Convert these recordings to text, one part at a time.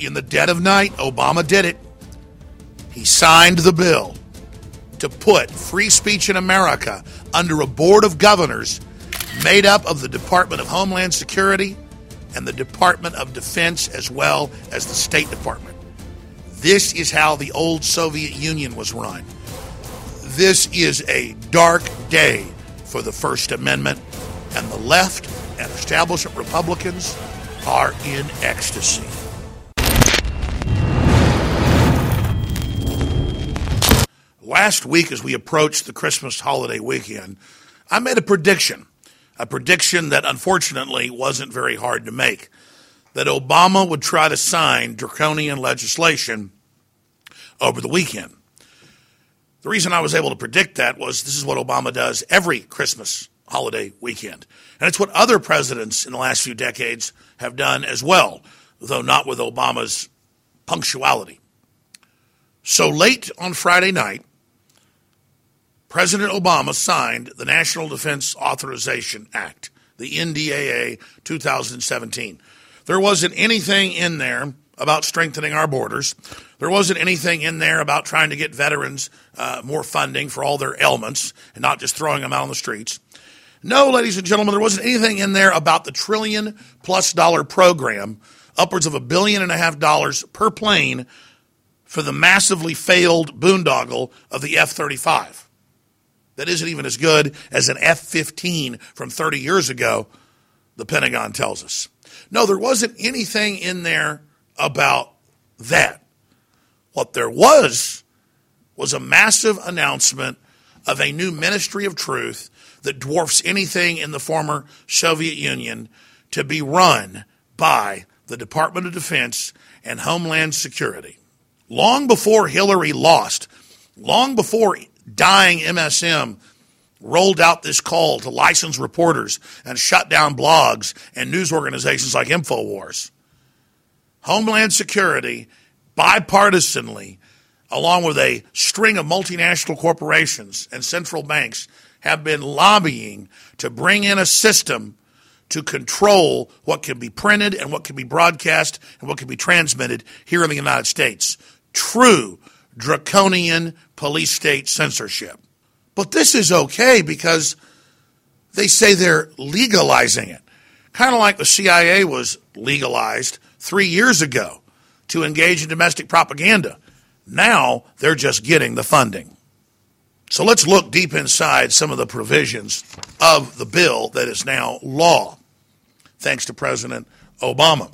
in the dead of night, Obama did it. He signed the bill to put free speech in America under a board of governors made up of the Department of Homeland Security and the Department of Defense, as well as the State Department. This is how the old Soviet Union was run. This is a dark day for the First Amendment, and the left and establishment Republicans are in ecstasy. Last week, as we approached the Christmas holiday weekend, I made a prediction that unfortunately wasn't very hard to make, that Obama would try to sign draconian legislation over the weekend. The reason I was able to predict that was this is what Obama does every Christmas holiday weekend. And it's what other presidents in the last few decades have done as well, though not with Obama's punctuality. So late on Friday night, President Obama signed the National Defense Authorization Act, the NDAA 2017. There wasn't anything in there about strengthening our borders. There wasn't anything in there about trying to get veterans more funding for all their ailments and not just throwing them out on the streets. No, ladies and gentlemen, there wasn't anything in there about the $1 trillion+ program, upwards of $1.5 billion per plane for the massively failed boondoggle of the F-35. That isn't even as good as an F-15 from 30 years ago, the Pentagon tells us. No, there wasn't anything in there about that. What there was a massive announcement of a new Ministry of Truth that dwarfs anything in the former Soviet Union to be run by the Department of Defense and Homeland Security. Long before Hillary lost, long before dying MSM rolled out this call to license reporters and shut down blogs and news organizations like InfoWars, Homeland Security, bipartisanly, along with a string of multinational corporations and central banks, have been lobbying to bring in a system to control what can be printed and what can be broadcast and what can be transmitted here in the United States. True draconian police state censorship. But this is okay because they say they're legalizing it. Kind of like the CIA was legalized 3 years ago to engage in domestic propaganda. Now they're just getting the funding. So let's look deep inside some of the provisions of the bill that is now law, thanks to President Obama.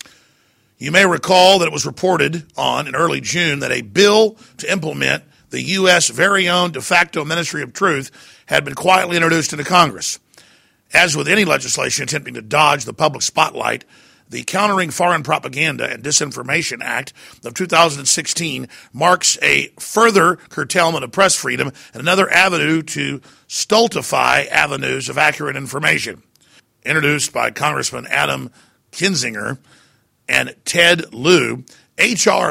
You may recall that it was reported on in early June that a bill to implement the U.S. very own de facto Ministry of Truth had been quietly introduced into Congress. As with any legislation attempting to dodge the public spotlight, the Countering Foreign Propaganda and Disinformation Act of 2016 marks a further curtailment of press freedom and another avenue to stultify avenues of accurate information. Introduced by Congressman Adam Kinzinger and Ted Lieu, H.R.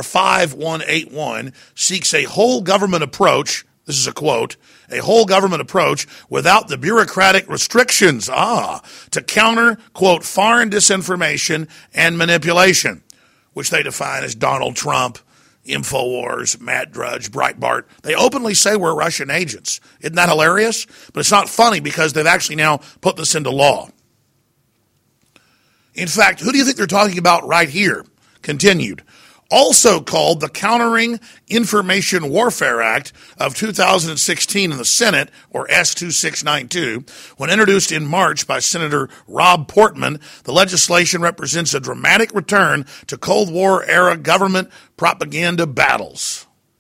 5181 seeks a whole government approach, this is a quote, a whole government approach without the bureaucratic restrictions, to counter, quote, foreign disinformation and manipulation, which they define as Donald Trump, InfoWars, Matt Drudge, Breitbart. They openly say we're Russian agents. Isn't that hilarious? But it's not funny because they've actually now put this into law. In fact, who do you think they're talking about right here? Continued. Also called the Countering Information Warfare Act of 2016 in the Senate, or S-2692, when introduced in March by Senator Rob Portman, the legislation represents a dramatic return to Cold War-era government propaganda battles,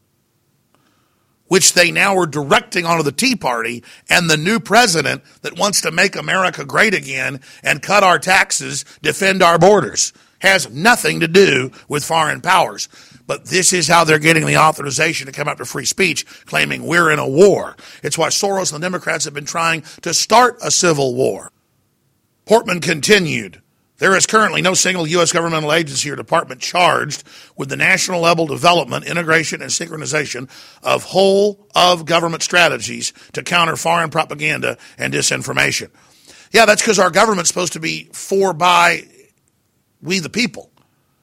which they now are directing onto the Tea Party and the new president that wants to make America great again and cut our taxes, defend our borders. Has nothing to do with foreign powers. But this is how they're getting the authorization to come after free speech, claiming we're in a war. It's why Soros and the Democrats have been trying to start a civil war. Portman continued, there is currently no single U.S. governmental agency or department charged with the national level development, integration, and synchronization of whole of government strategies to counter foreign propaganda and disinformation. Yeah, that's because our government's supposed to be for, by, we the people.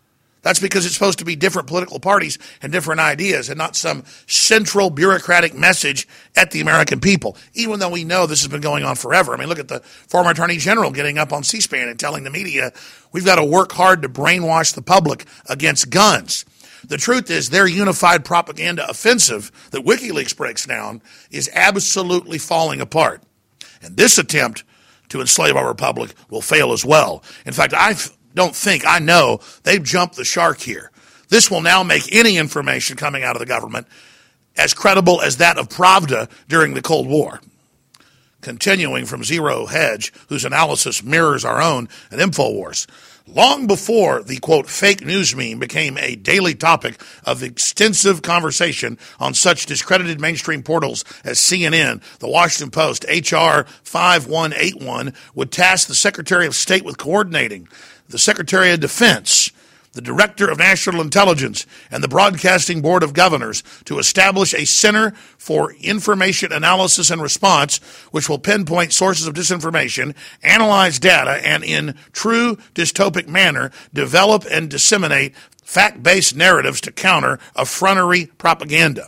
That's because it's supposed to be different political parties and different ideas and not some central bureaucratic message at the American people, even though we know this has been going on forever. I mean, look at the former Attorney General getting up on C-SPAN and telling the media, we've got to work hard to brainwash the public against guns. The truth is their unified propaganda offensive that WikiLeaks breaks down is absolutely falling apart. And this attempt to enslave our republic will fail as well. In fact, I know they've jumped the shark here. This will now make any information coming out of the government as credible as that of Pravda during the Cold War. Continuing from Zero Hedge, whose analysis mirrors our own at InfoWars. Long before the, quote, fake news meme became a daily topic of extensive conversation on such discredited mainstream portals as CNN, The Washington Post, HR 5181 would task the Secretary of State with coordinating, the Secretary of Defense, the Director of National Intelligence, and the Broadcasting Board of Governors to establish a Center for Information Analysis and Response, which will pinpoint sources of disinformation, analyze data, and in true dystopic manner, develop and disseminate fact-based narratives to counter effrontery propaganda.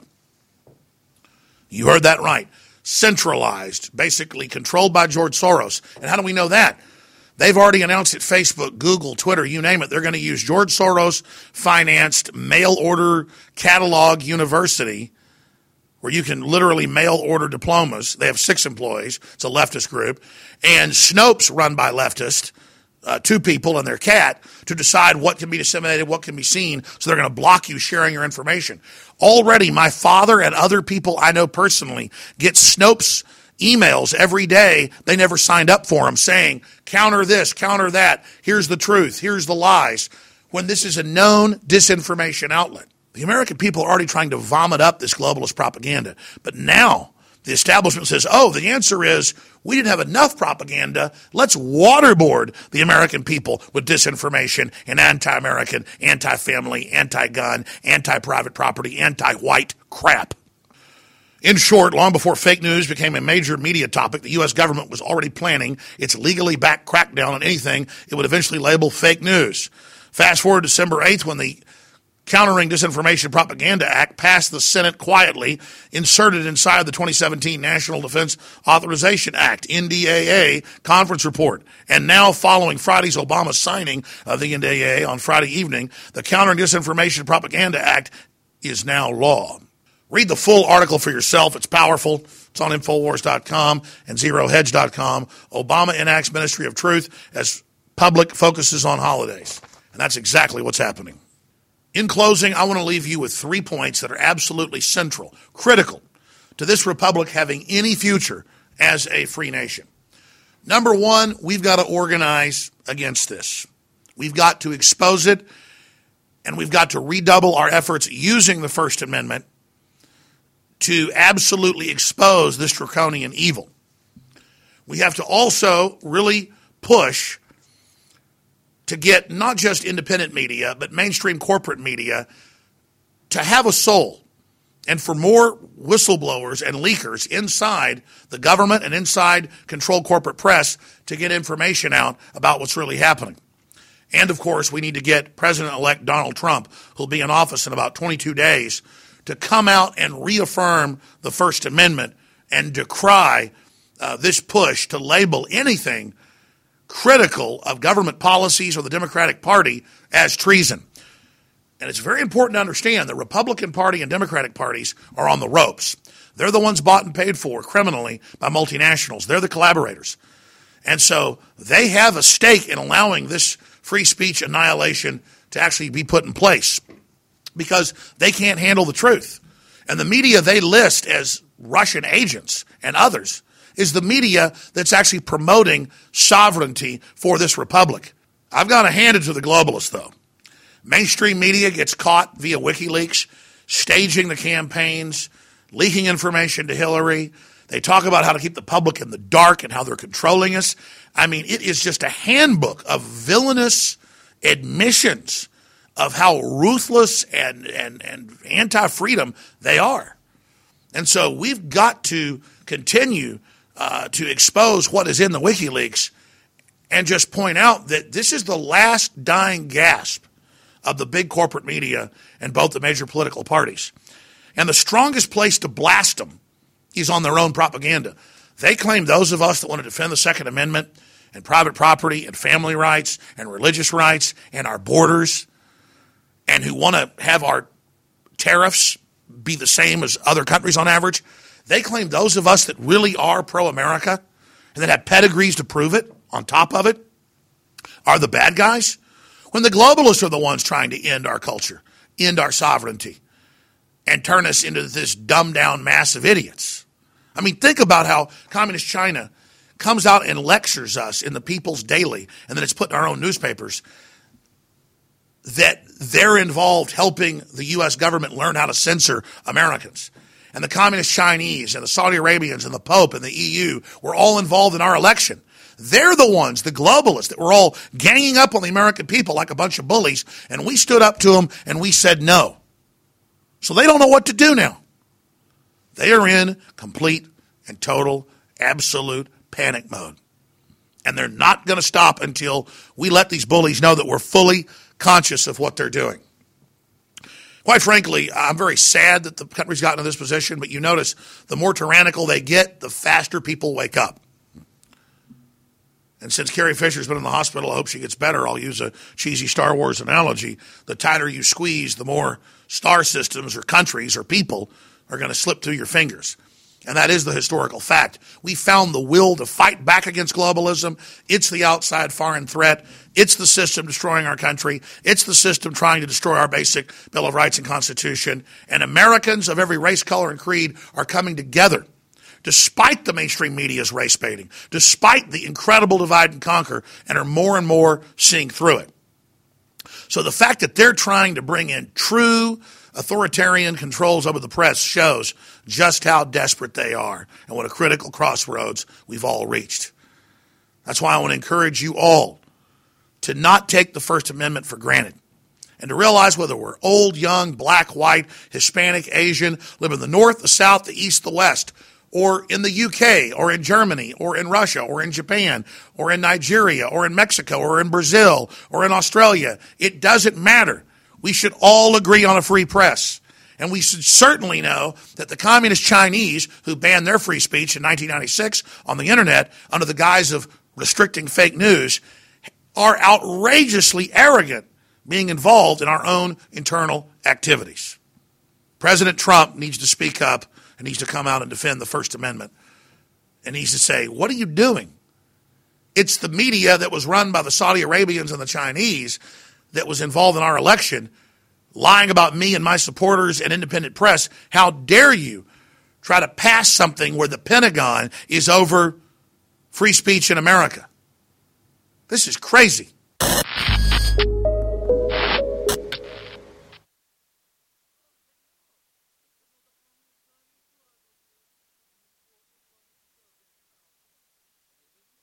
You heard that right. Centralized, basically controlled by George Soros. And how do we know that? They've already announced at Facebook, Google, Twitter, you name it. They're going to use George Soros-financed mail-order catalog university where you can literally mail-order diplomas. They have 6 employees. It's a leftist group. And Snopes, run by leftists, 2 people and their cat, to decide what can be disseminated, what can be seen. So they're going to block you sharing your information. Already, my father and other people I know personally get Snopes emails every day. They never signed up for them saying, counter this, counter that, here's the truth, here's the lies, when this is a known disinformation outlet. The American people are already trying to vomit up this globalist propaganda. But now the establishment says, oh, the answer is we didn't have enough propaganda. Let's waterboard the American people with disinformation and anti-American, anti-family, anti-gun, anti-private property, anti-white crap. In short, long before fake news became a major media topic, the U.S. government was already planning its legally backed crackdown on anything it would eventually label fake news. Fast forward to December 8th when the Countering Disinformation Propaganda Act passed the Senate quietly, inserted inside the 2017 National Defense Authorization Act, NDAA, conference report. And now, following Friday's Obama signing of the NDAA on Friday evening, the Countering Disinformation Propaganda Act is now law. Read the full article for yourself. It's powerful. It's on Infowars.com and ZeroHedge.com. Obama enacts Ministry of Truth as public focuses on holidays. And that's exactly what's happening. In closing, I want to leave you with 3 points that are absolutely central, critical to this republic having any future as a free nation. Number 1, we've got to organize against this. We've got to expose it, and we've got to redouble our efforts using the First Amendment to absolutely expose this draconian evil. We have to also really push to get not just independent media, but mainstream corporate media to have a soul, and for more whistleblowers and leakers inside the government and inside controlled corporate press to get information out about what's really happening. And, of course, we need to get President-elect Donald Trump, who'll be in office in about 22 days, to come out and reaffirm the First Amendment and decry this push to label anything critical of government policies or the Democratic Party as treason. And it's very important to understand the Republican Party and Democratic parties are on the ropes. They're the ones bought and paid for criminally by multinationals. They're the collaborators. And so they have a stake in allowing this free speech annihilation to actually be put in place, because they can't handle the truth. And the media they list as Russian agents and others is the media that's actually promoting sovereignty for this republic. I've got to hand it to the globalists, though. Mainstream media gets caught via WikiLeaks, staging the campaigns, leaking information to Hillary. They talk about how to keep the public in the dark and how they're controlling us. I mean, it is just a handbook of villainous admissions of how ruthless and anti-freedom they are. And so we've got to continue to expose what is in the WikiLeaks and just point out that this is the last dying gasp of the big corporate media and both the major political parties. And the strongest place to blast them is on their own propaganda. They claim those of us that want to defend the Second Amendment and private property and family rights and religious rights and our borders and who want to have our tariffs be the same as other countries on average, they claim those of us that really are pro-America and that have pedigrees to prove it on top of it are the bad guys, when the globalists are the ones trying to end our culture, end our sovereignty, and turn us into this dumbed-down mass of idiots. I mean, think about how Communist China comes out and lectures us in the People's Daily, and then it's put in our own newspapers, that they're involved helping the U.S. government learn how to censor Americans. And the Communist Chinese and the Saudi Arabians and the Pope and the EU were all involved in our election. They're the ones, the globalists, that were all ganging up on the American people like a bunch of bullies, and we stood up to them and we said no. So they don't know what to do now. They are in complete and total, absolute panic mode. And they're not going to stop until we let these bullies know that we're fully conscious of what they're doing. Quite frankly, I'm very sad that the country's gotten in this position, but you notice the more tyrannical they get, the faster people wake up. And since Carrie Fisher's been in the hospital, I hope she gets better. I'll use a cheesy Star Wars analogy. The tighter you squeeze, the more star systems or countries or people are going to slip through your fingers. And that is the historical fact. We found the will to fight back against globalism. It's the outside foreign threat. It's the system destroying our country. It's the system trying to destroy our basic Bill of Rights and Constitution. And Americans of every race, color, and creed are coming together, despite the mainstream media's race baiting, despite the incredible divide and conquer, and are more and more seeing through it. So the fact that they're trying to bring in true authoritarian controls over the press shows just how desperate they are and what a critical crossroads we've all reached. That's why I want to encourage you all to not take the First Amendment for granted and to realize whether we're old, young, black, white, Hispanic, Asian, live in the North, the South, the East, the West, or in the UK, or in Germany, or in Russia, or in Japan, or in Nigeria, or in Mexico, or in Brazil, or in Australia. It doesn't matter. We should all agree on a free press. And we should certainly know that the Communist Chinese, who banned their free speech in 1996 on the internet under the guise of restricting fake news, are outrageously arrogant being involved in our own internal activities. President Trump needs to speak up and needs to come out and defend the First Amendment. And needs to say, what are you doing? It's the media that was run by the Saudi Arabians and the Chinese that was involved in our election, lying about me and my supporters and independent press. How dare you try to pass something where the Pentagon is over free speech in America? This is crazy.